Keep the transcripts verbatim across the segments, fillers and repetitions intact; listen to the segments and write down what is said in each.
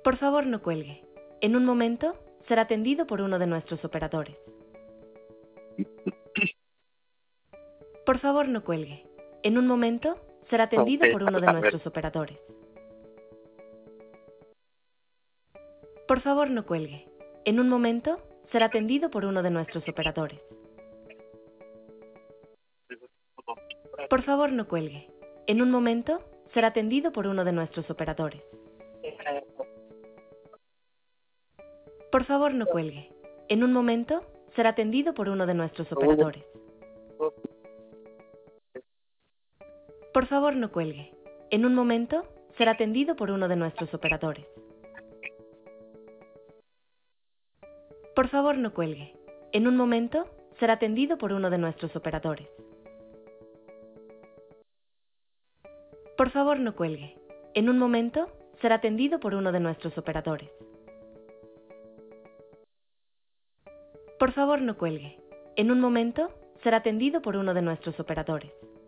Por favor, no cuelgue. En un momento, será atendido por uno de nuestros operadores. Por favor, no cuelgue. En un momento, será atendido por uno de nuestros operadores. Por favor, no cuelgue. En un momento, será atendido por uno de nuestros operadores. Por favor, no cuelgue. En un momento, será atendido por uno de nuestros operadores. Por favor, no cuelgue. En un momento, será atendido por uno de nuestros operadores. Por favor, no cuelgue. En un momento, será atendido por uno de nuestros operadores. Por favor, no cuelgue. En un momento, será atendido por uno de nuestros operadores. Por favor, no cuelgue. En un momento, será atendido por uno de nuestros operadores. Por favor, no cuelgue. En un momento, será atendido por uno de nuestros operadores.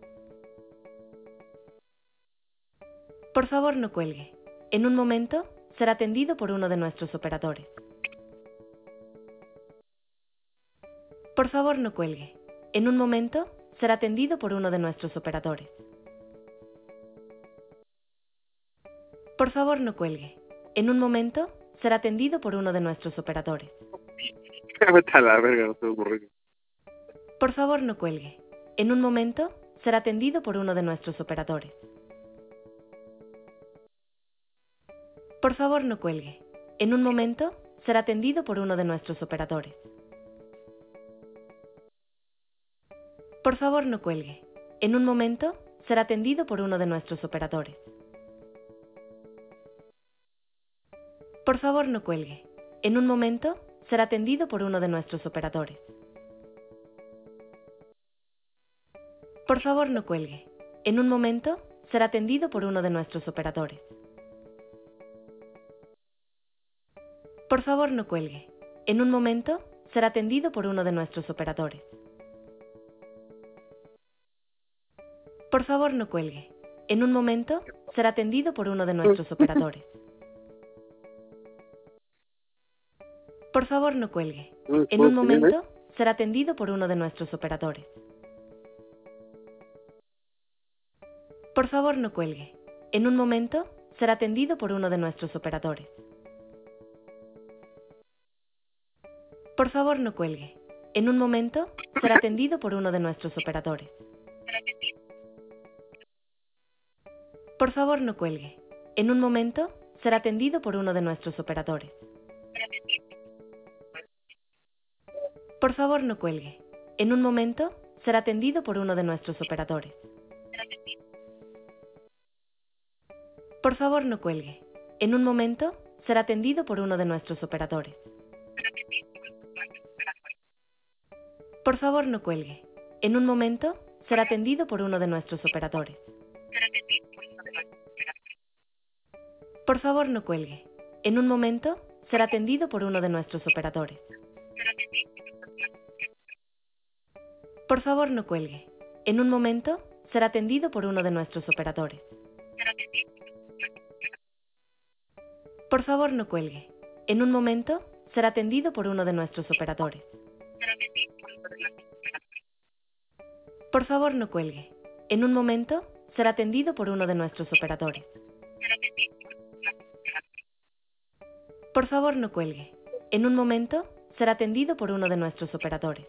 Por favor, no cuelgue. En un momento, será atendido por uno de nuestros operadores. Por favor, no cuelgue. En un momento, será atendido por uno de nuestros operadores. Por favor, no cuelgue. En un momento, será atendido por uno de nuestros operadores. Vete a la verga, no te ocurre. Por favor, no cuelgue. En un momento, será atendido por uno de nuestros operadores. Por favor, no cuelgue. En un momento, será atendido por uno de nuestros operadores. Por favor, no cuelgue. En un momento, será atendido por uno de nuestros operadores. Por favor, no cuelgue. En un momento, será atendido por uno de nuestros operadores. Por favor, no cuelgue. En un momento, será atendido por uno de nuestros operadores. Por favor, no cuelgue. En un momento, será atendido por uno de nuestros operadores. Por favor, no cuelgue. En un momento, será atendido por uno de nuestros operadores. Por favor, no cuelgue. En un momento, será atendido por uno de nuestros operadores. Por favor, no cuelgue. En un momento, será atendido por uno de nuestros operadores. Por favor, no cuelgue. En un momento, será atendido por uno de nuestros operadores. Por favor, no cuelgue. En un momento, será atendido por uno de nuestros operadores. Por favor, no cuelgue. En un momento, será atendido por uno de nuestros operadores. Por favor, no cuelgue. En un momento, será atendido por uno de nuestros operadores. Por favor, no cuelgue. En un momento, será atendido por uno de nuestros operadores. Por favor, no cuelgue. En un momento, será atendido por uno de nuestros operadores. Por favor, no cuelgue. En un momento, será atendido por uno de nuestros operadores. Por favor, no cuelgue. En un momento, será atendido por uno de nuestros operadores. Por favor, no cuelgue. En un momento, será atendido por uno de nuestros operadores. Por favor, no cuelgue. En un momento, será atendido por uno de nuestros operadores.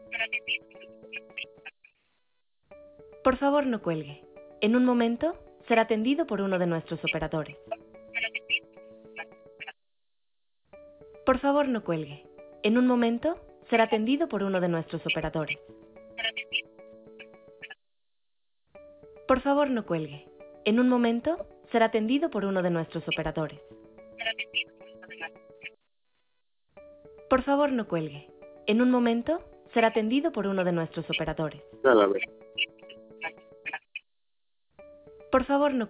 Por favor, no cuelgue. En un momento, será atendido por uno de nuestros operadores. Por favor, no cuelgue. En un momento, será atendido por uno de nuestros operadores. Por favor, no cuelgue. En un momento, será atendido por uno de nuestros operadores. Por favor, no cuelgue. En un momento, será atendido por uno de nuestros operadores. A la verga. Por favor, no